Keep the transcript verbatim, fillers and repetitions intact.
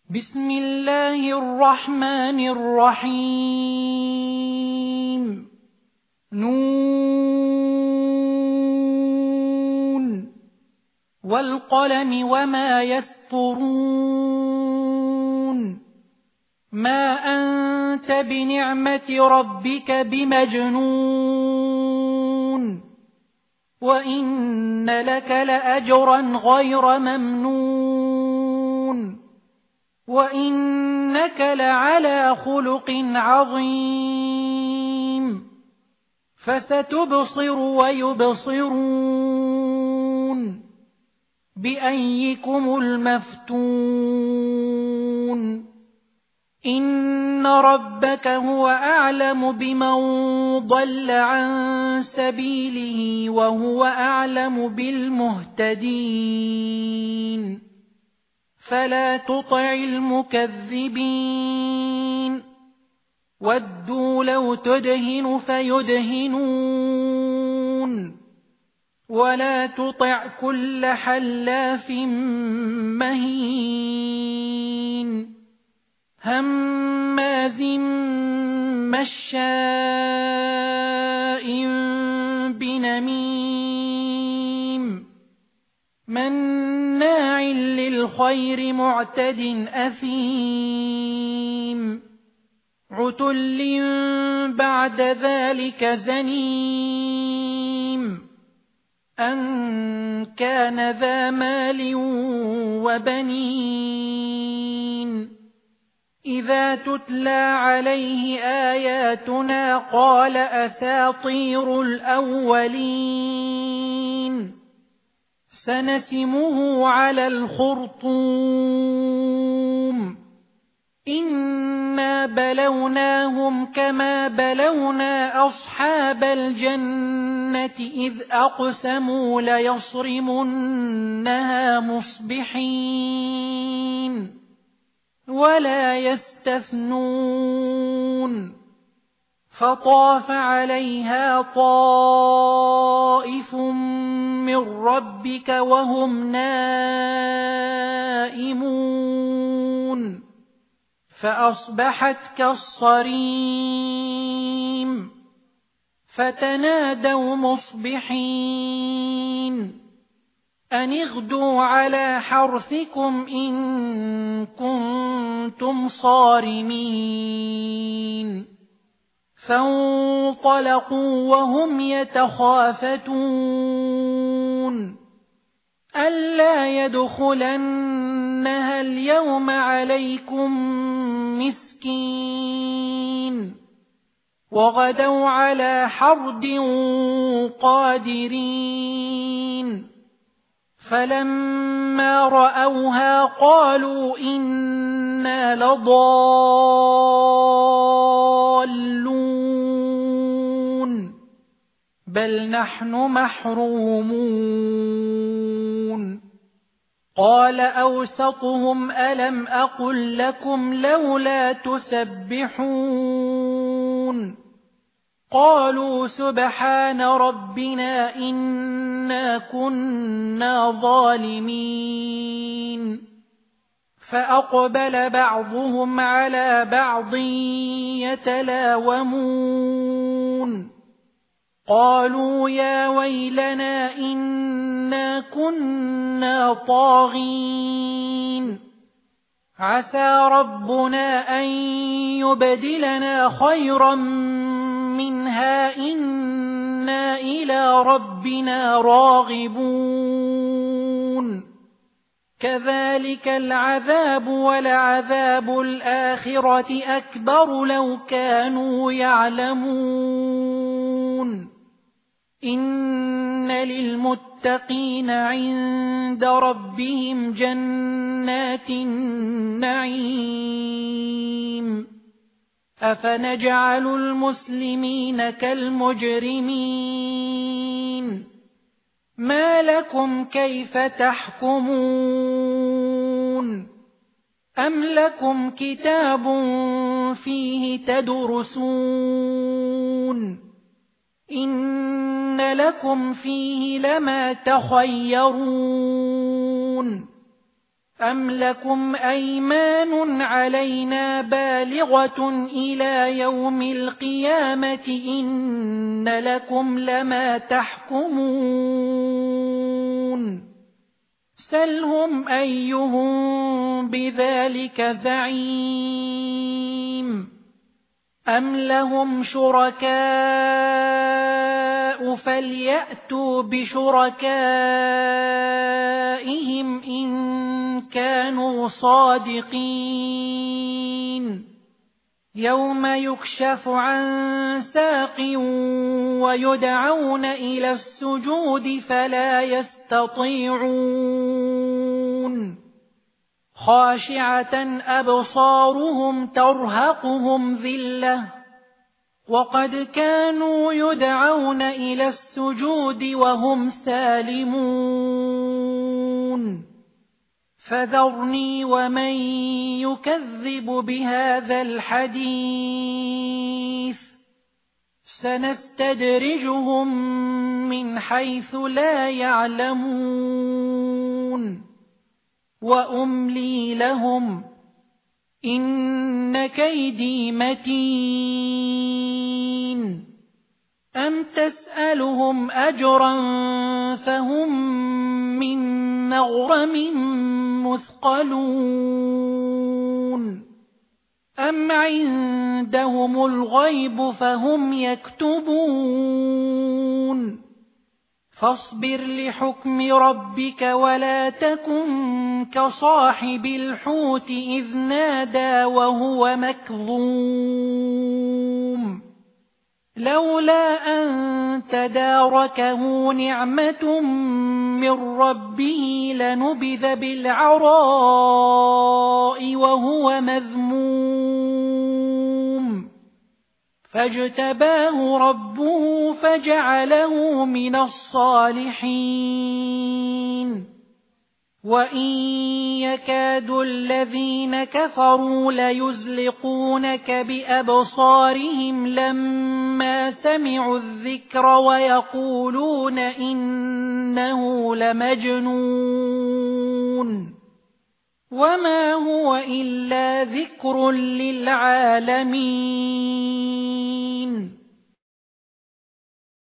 بسم الله الرحمن الرحيم. نون والقلم وما يسطرون. ما أنت بنعمة ربك بمجنون، وإن لك لأجرا غير ممنون، وإنك لعلى خلق عظيم. فستبصر ويبصرون بأيكم المفتون. إن ربك هو أعلم بمن ضل عن سبيله وهو أعلم بالمهتدين. فلا تطع المكذبين، ودوا لو تدهن فيدهنون. ولا تطع كل حلاف مهين، هماز مشاء بنميم، مناع للخير معتد أثيم، عتل بعد ذلك زنيم، أن كان ذا مال وبنين. إذا تتلى عليه آياتنا قال أساطير الأولين. سنسمه على الخرطوم. إنا بلوناهم كما بلونا أصحاب الجنة إذ أقسموا ليصرمنها مصبحين ولا يستثنون. فطاف عليها طائف من ربك وهم نائمون، فأصبحت كالصريم. فتنادوا مصبحين أن اغدوا على حرثكم إن كنتم صارمين. فانطلقوا وهم يتخافتون ألا يدخلنها اليوم عليكم مسكين. وغدوا على حرد قادرين. فلما رأوها قالوا إنا لضالون بل نحن محرومون. قال أوسطهم ألم أقل لكم لولا تسبحون. قالوا سبحان ربنا إنا كنا ظالمين. فأقبل بعضهم على بعض يتلاومون قالوا يا ويلنا إنا كنا طاغين. عسى ربنا أن يبدلنا خيرا منها إنا إلى ربنا راغبون. كذلك العذاب ولعذاب الآخرة أكبر لو كانوا يعلمون. إن للمتقين عند ربهم جنات النعيم. أفنجعل المسلمين كالمجرمين. ما لكم كيف تحكمون. أم لكم كتاب فيه تدرسون. إن لكم فيه لما تخيرون. أَمْ لَكُمْ أَيْمَانٌ عَلَيْنَا بَالِغَةٌ إِلَى يَوْمِ الْقِيَامَةِ إِنَّ لَكُمْ لَمَا تَحْكُمُونَ سَلْهُمْ أَيُّهُم بِذَلِكَ زَعِيمٌ أَمْ لَهُمْ شُرَكَاءُ فَلْيَأْتُوا بِشُرَكَائِهِمْ إِن كَانُوا صَادِقِينَ يَوْمَ يُكْشَفُ عَن سَاقٍ وَيُدْعَوْنَ إِلَى السُّجُودِ فَلَا يَسْتَطِيعُونَ خَاشِعَةً أَبْصَارُهُمْ تَرْهَقُهُمْ ذِلَّةٌ وَقَدْ كَانُوا يُدْعَوْنَ إِلَى السُّجُودِ وَهُمْ سَالِمُونَ فَذَرْنِي وَمَن يُكَذِّبُ بِهَذَا الْحَدِيثِ سَنَسْتَدْرِجُهُم مِّنْ حَيْثُ لَا يَعْلَمُونَ وَأُمْلِي لَهُمْ إِنَّ كَيْدِي مَتِينٌ أَمْ تَسْأَلُهُمْ أَجْرًا فَهُمْ مِنْ مَغْرَمٍ مُثْقَلُونَ أَمْ عِندَهُمُ الْغَيْبُ فَهُمْ يَكْتُبُونَ فاصبر لحكم ربك ولا تكن كصاحب الحوت إذ نادى وهو مكظوم لولا أن تداركه نعمة من ربه لنبذ بالعراء وهو مذموم فاجتباه ربه فجعله من الصالحين وإن يكاد الذين كفروا ليزلقونك بأبصارهم لما سمعوا الذكر ويقولون إنه لمجنون وما هو إلا ذكر للعالمين